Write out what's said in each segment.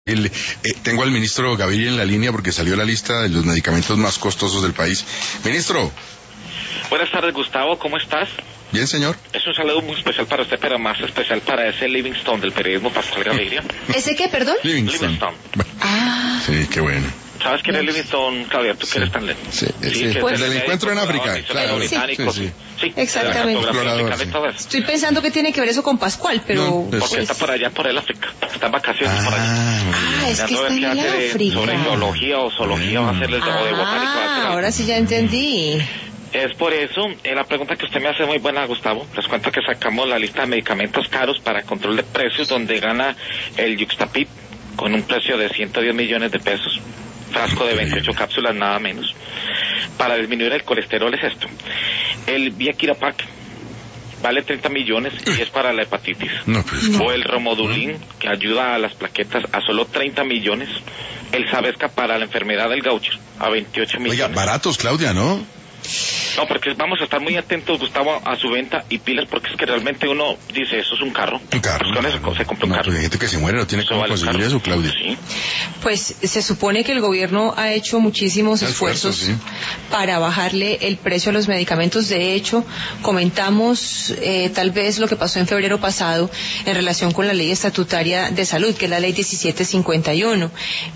Tengo al ministro Gaviria en la línea porque salió la lista de los medicamentos más costosos del país. Ministro. Buenas tardes, Gustavo, ¿cómo estás? Bien, señor. Es un saludo muy especial para usted, pero más especial para ese Livingstone del periodismo Pascual Gaviria. ¿Ese qué, perdón? Livingstone. Ah. Sí, qué bueno. ¿Sabes quién es Livingstone, Claudia? ¿Tú que eres tan lento? Sí, pues, el encuentro en África. Claro, sí, exactamente. Estoy pensando que tiene que ver eso con Pascual, pero... No, porque pues... está por allá, por el África. Está en vacaciones por allá. Es que está en el África. Sobre geología o zoología va a hacerles de botánica. Ahora sí ya entendí. Es por eso, la pregunta que usted me hace es muy buena, Gustavo. Les cuento que sacamos la lista de medicamentos caros para control de precios, donde gana el Yuxtapid con un precio de 110 millones de pesos. Frasco de 28 cápsulas, nada menos. Para disminuir el colesterol es esto. El Viaquirapac vale 30 millones y es para la hepatitis. O el Romodulin, que ayuda a las plaquetas, a solo 30 millones. El Sabesca para la enfermedad del Gaucher, a 28 millones. Oiga, baratos, Claudia, ¿no? No, porque vamos a estar muy atentos, Gustavo, a su venta y pilas, porque es que realmente uno dice, eso es un carro. Un carro. Pues con eso se compra un carro. Pues hay gente que se muere, no tiene cómo conseguir eso, Claudia. Sí. Pues se supone que el gobierno ha hecho muchísimos esfuerzos sí, para bajarle el precio a los medicamentos. De hecho, comentamos tal vez lo que pasó en febrero pasado en relación con la ley estatutaria de salud, que es la ley 1751,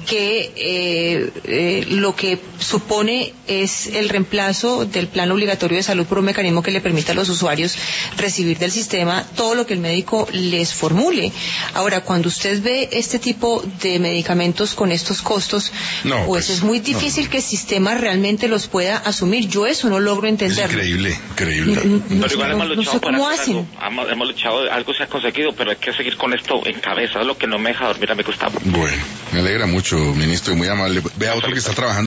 que lo que supone es el reemplazo del plan obligatorio de salud por un mecanismo que le permita a los usuarios recibir del sistema todo lo que el médico les formule. Ahora, cuando usted ve este tipo de medicamentos con estos costos, pues es muy difícil que el sistema realmente los pueda asumir. Yo eso no logro entenderlo. Increíble. Pero igual hemos luchado por hacer algo. Hemos luchado, algo se ha conseguido, pero hay que seguir con esto en cabeza. Es lo que no me deja dormir a mi Gustavo. Bueno, me alegra mucho, ministro, y muy amable. Vea otro que está trabajando.